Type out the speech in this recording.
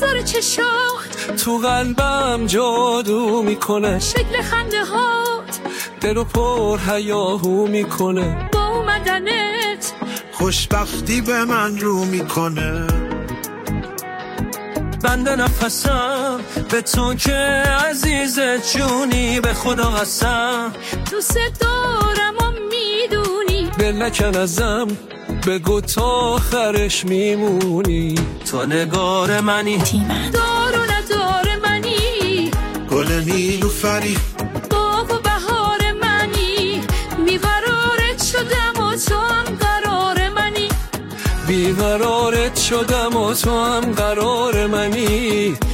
میذاره چشاخ تو قلبم جادو میکنه، شکل خنده هات دلو پر هیاهو میکنه، با اومدنت خوشبختی به من رو میکنه. بنده نفسم به تو که عزیز جونی، به خدا قسم دوست دارم و میدونی، دل نکن ازم بگو تا آخرش میمونی. تو نگار منی، دار و ندار منی، گل نیلوفری، باغ و بهار منی، بیقرارت شدم و تو هم قرار منی، بیقرارت شدم و تو هم قرار منی.